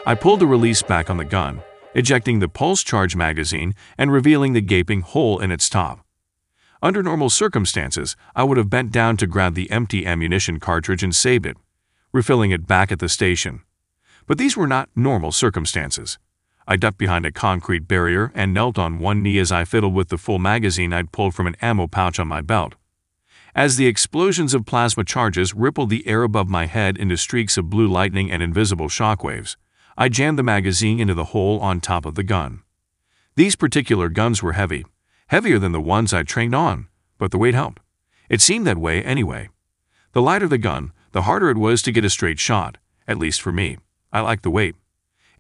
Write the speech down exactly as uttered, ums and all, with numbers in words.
I pulled the release back on the gun, ejecting the pulse charge magazine and revealing the gaping hole in its top. Under normal circumstances, I would have bent down to grab the empty ammunition cartridge and save it, refilling it back at the station. But these were not normal circumstances. I ducked behind a concrete barrier and knelt on one knee as I fiddled with the full magazine I'd pulled from an ammo pouch on my belt. As the explosions of plasma charges rippled the air above my head into streaks of blue lightning and invisible shockwaves, I jammed the magazine into the hole on top of the gun. These particular guns were heavy, heavier than the ones I'd trained on, but the weight helped. It seemed that way anyway. The lighter the gun, the harder it was to get a straight shot, at least for me. I liked the weight.